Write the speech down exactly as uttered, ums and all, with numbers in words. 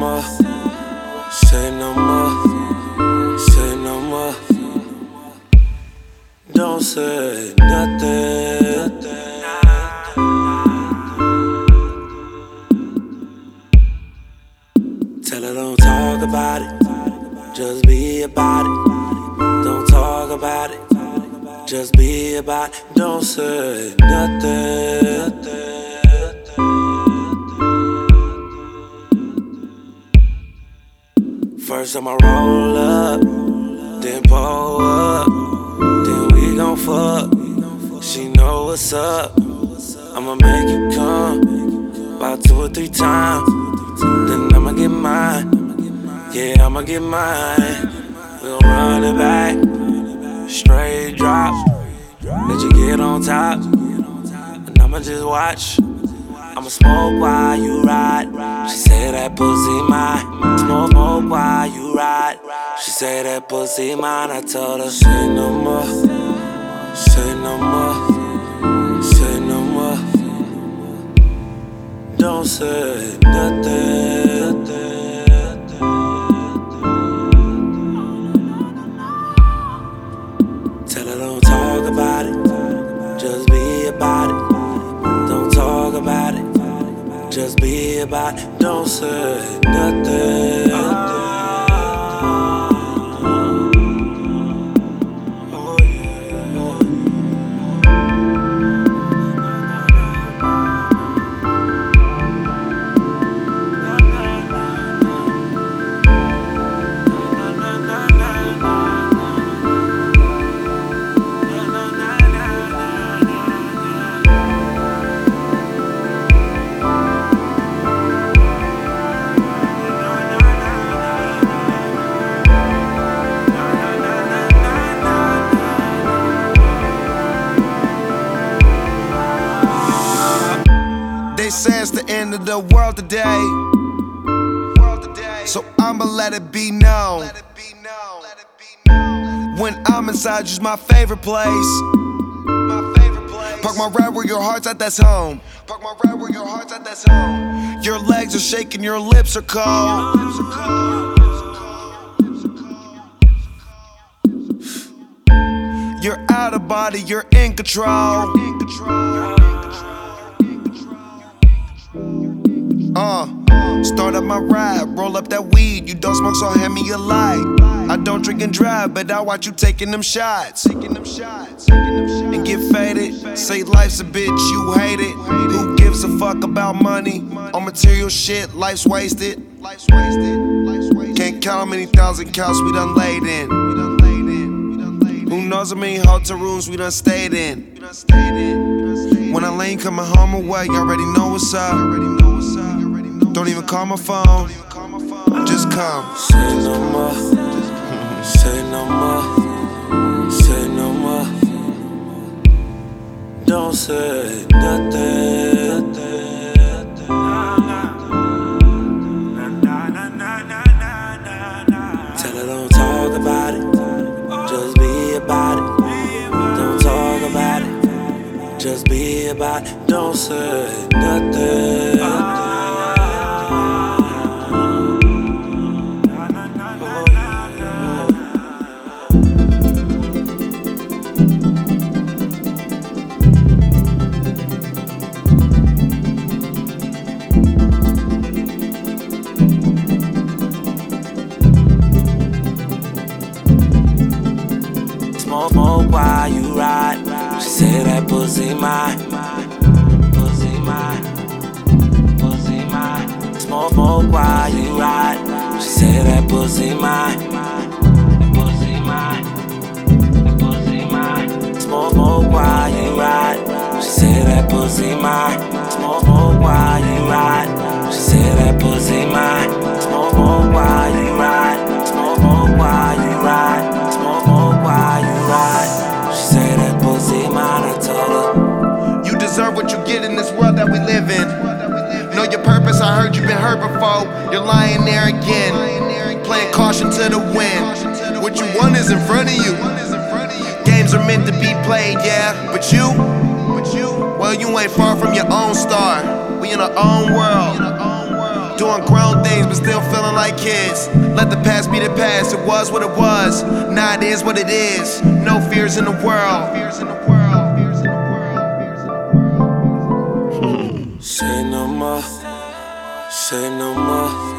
more, say no more, say no more. Don't say nothing. Tell her don't talk about it, just be about it. Don't talk about it, just be about it. Don't say nothing. First I'ma roll up, then pull up, then we gon' fuck. She know what's up. I'ma make you come about two or three times, then I'ma get mine. Yeah, I'ma get mine. We'll run it back, straight drop. Let you get on top, and I'ma just watch. I'ma smoke while you ride. She say that pussy mine. Smoke, smoke while you ride. She say that pussy mine. I told her say no more, say no more, say no more. Don't say nothing. Tell her don't talk about it, just be about it. Don't talk about it, just be about it. Don't say nothing. Oh yeah. They say it's the end of the world today, so I'ma let it be known. When I'm inside, you's my favorite place. Park my ride where your heart's at, that's home. Park my ride where your heart's at, that's home. Your legs are shaking, your lips are cold. You're out of body, you're in control. Uh, start up my ride, roll up that weed. You don't smoke, so hand me a light. I don't drink and drive, but I watch you taking them shots. And get faded, say life's a bitch, you hate it. Who gives a fuck about money? On material shit, life's wasted. Can't count how many thousand counts we done laid in. Who knows how many hotel rooms we done stayed in. When I lane coming home away, you already know what's up. Don't even call my phone, just come. Say no more, say no more, say no more. Don't say nothing. Tell her don't talk about it, just be about it. Don't talk about it, just be about it. Don't say nothing. Smoke, smoke while you ride. She say that pussy mine, pussy mine, pussy mine. Smoke, smoke while you ride. She say that pussy mine, pussy mine, pussy mine. Smoke, smoke while you ride. She say that pussy mine. Smoke, smoke while you ride. She say that pussy mine. Smoke, smoke while you ride. Smoke, smoke while you ride. Smoke, smoke while you ride. She say that pussy mine. I told her you deserve what you get in this world that we live in. Know your purpose, I heard you've been hurt before. You're lying there again, playing caution to the wind. What you want is in front of you. Games are meant to be played, yeah. But you, well, you ain't far from your own star. We in our own world, Doing grown things, but still feeling like kids. Let the past be the past, it was what it was. Now it is what it is. No fears in the world. Say no more, say no more.